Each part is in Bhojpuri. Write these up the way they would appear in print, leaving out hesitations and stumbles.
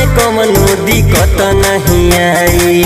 कवनो दिक्कत नहीं आई।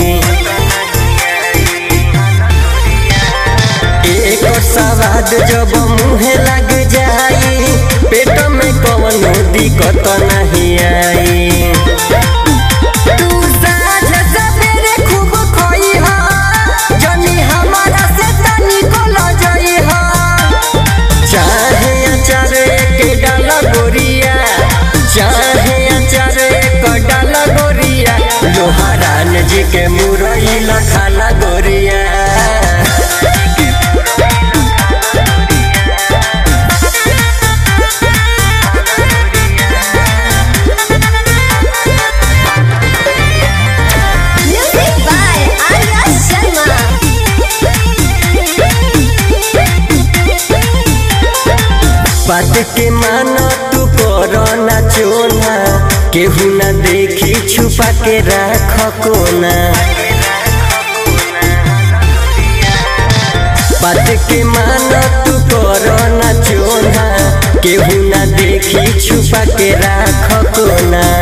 एक सवाद जब मुँह लग जाई पेट में कवनो दिक्कत नहीं आई। तू साँझ सवेरे खूब खइहा जनी हमारा से तनिको लजइहा। चाहे अचार एक डाला गोरिया चाहे अचार एक डाला गोरिया लोहारान जी के मुरई लखाला गोरिया। बात के माना तू करो ना चोना केहू ना देखी छुपा के राख कोना। बात के माना तू करो ना चोना केहू ना देखी छुपा के राख कोना।